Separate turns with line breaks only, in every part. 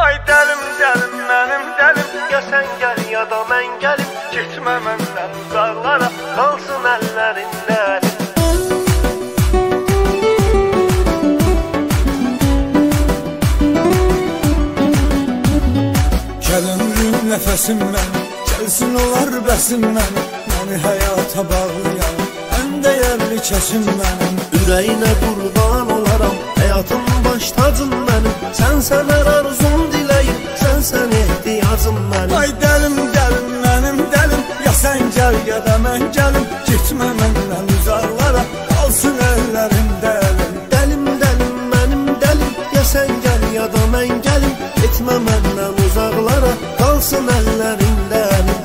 Ay dəlim dəlim mənim dəlim, ya sən gəl ya da mən gəlim. Getmə məndən uzaqlara, qalsın əllərində əlim.
Gəl ömrüm nəfəsim mənim, gəlsin olar bəsim mənim. Məni həyata bağlayan ən dəyərli kəsim mənim.
Ürəyinə qurban olaram, həyatım baş tacım mənim. Sənsən hər arzum diləyim, sənsən ehtiyacım mənim.
Ay dəlim dəlim mənim dəlim, ya sən gəl ya da mən gəlim. Getmə məndən uzaqlara, qalsın əllərində əlim.
Dəlim dəlim mənim dəlim, ya sən gəl ya da mən gəlim. Getmə məndən uzaqlara, qalsın əllərində əlim.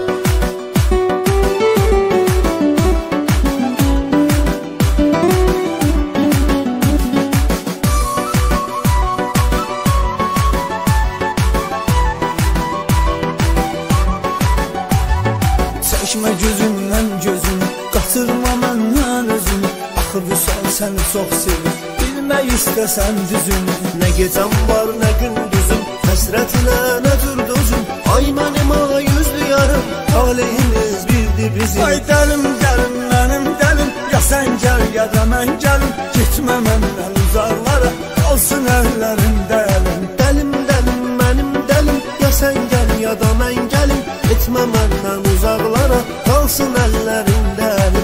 Çəkmə gözümdən gözünü, qatırma məndən özünü. Axı vüsal səni çox sevir, bilmək istəsən düzünü.
Nə gecəm var, nə gündüzüm, həsrətinə nə dürdüzüm. Ay mənim ayüzlü yarım, talihimiz bildi bizim.
Ay dəlim dəlim mənim dəlim, ya sən gəl ya da mən gəlim. Getmə məndən uzaqlara, qalsın əllərində əlim.
Dəlim dəlim mənim dəlim, ya sən gəl ya da mən gəlim. Etmə məndən uzaqlara, qalsın əllərində əlim.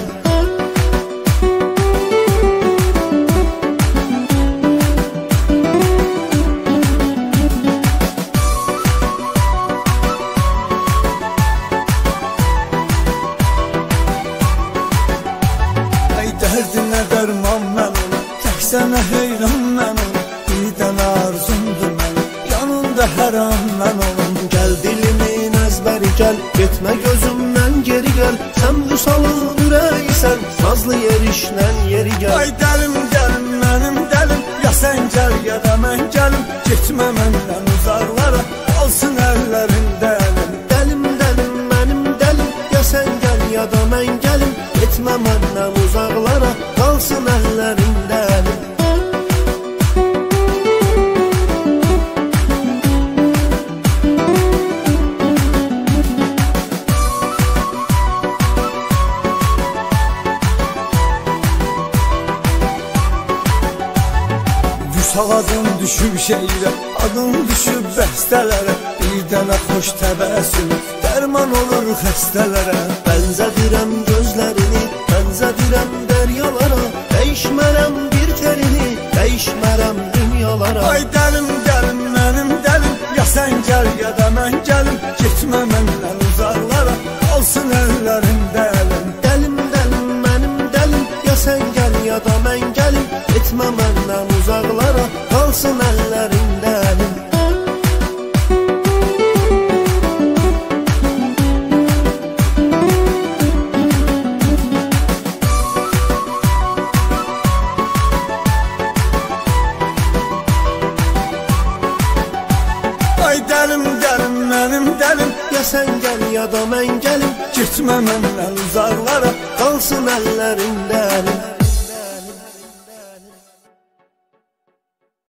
Ay dərdinə dərman mən olum, tək sənə heyran mən olum. Bir dənə arzumdur mənim, yanında hər an mən olum.
Gəl dilimin əzbəri gəl, getmə gözümdən geri gəl. Sən vüsalın ürəksən, nazlı yerişdən yeri gəl.
Ay dəlim dəlim mənim dəlim, ya sən gəl ya da mən gəlim. Getmə məndən uzaqlara, qalsın əllərində əlim.
Dəlim dəlim mənim dəlim, ya sən gəl ya da mən gəlim. Etmə məndən uzaqlara, qalsın əllərində əlim.
Vüsal adın düşüb şeirə, adın düşüb bəstələrə. Bir dənə xoş təbəssüm, dərman olur xəstələrə.
Bənzədirəm gözlərini, bənzədirəm dəryalara. Dəyişmərəm bir terini, dəyişmərəm dünyalara.
Ay dəlim dəlim mənim dəlim, ya sən gəl ya da mən gəlim. Getmə məndən uzaqlara, qalsın əllərində əlim.
Dəlim dəlim mənim dəlim, ya sən gəl ya da mən gəlim. Etmə məndən uzaqlara, qalsın əllərində əlim.
Ay dəlim dəlim mənim dəlim,
ya sən gəl ya da mən gəlim.
getmə məndən uzaqlara,
Qalsın əllərində əlim.